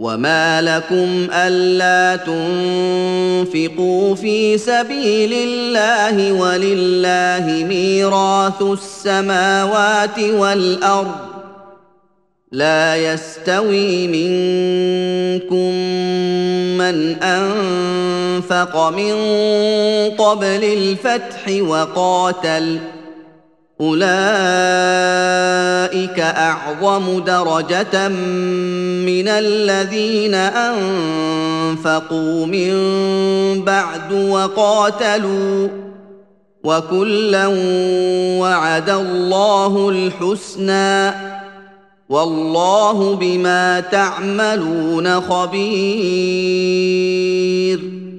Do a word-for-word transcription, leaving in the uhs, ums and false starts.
وما لكم ألا تنفقوا في سبيل الله ولله ميراث السماوات والأرض لا يستوي منكم من أنفق من قبل الفتح وقاتل أولئك أعظم درجة من الذين أنفقوا من بعد وقاتلوا وكلا وعد الله الحسنى والله بما تعملون خبير